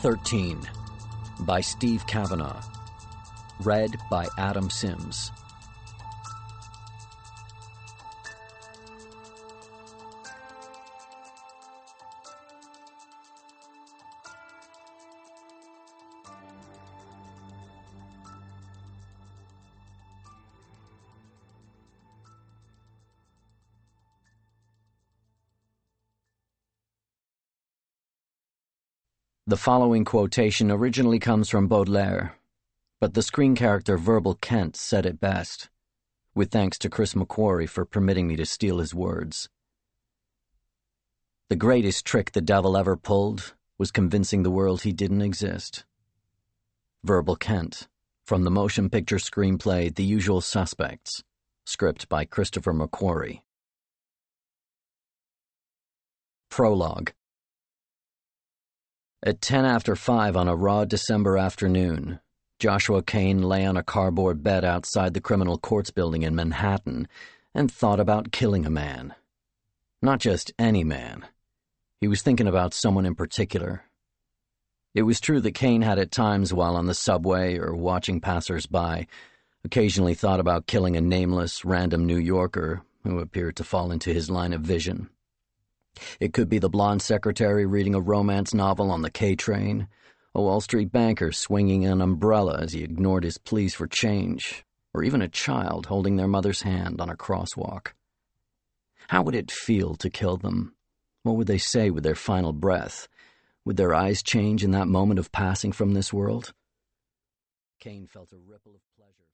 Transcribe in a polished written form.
13 by Steve Kavanaugh. Read by Adam Sims. The following quotation originally comes from Baudelaire, but the screen character Verbal Kent said it best, with thanks to Chris McQuarrie for permitting me to steal his words. The greatest trick the devil ever pulled was convincing the world he didn't exist. Verbal Kent, from the motion picture screenplay The Usual Suspects, script by Christopher McQuarrie. Prologue. At 10 after 5 on a raw December afternoon, Joshua Kane lay on a cardboard bed outside the Criminal Courts building in Manhattan and thought about killing a man. Not just any man. He was thinking about someone in particular. It was true that Kane had at times while on the subway or watching passers-by occasionally thought about killing a nameless, random New Yorker who appeared to fall into his line of vision. It could be the blonde secretary reading a romance novel on the K train, a Wall Street banker swinging an umbrella as he ignored his pleas for change, or even a child holding their mother's hand on a crosswalk. How would it feel to kill them? What would they say with their final breath? Would their eyes change in that moment of passing from this world? Kane felt a ripple of pleasure.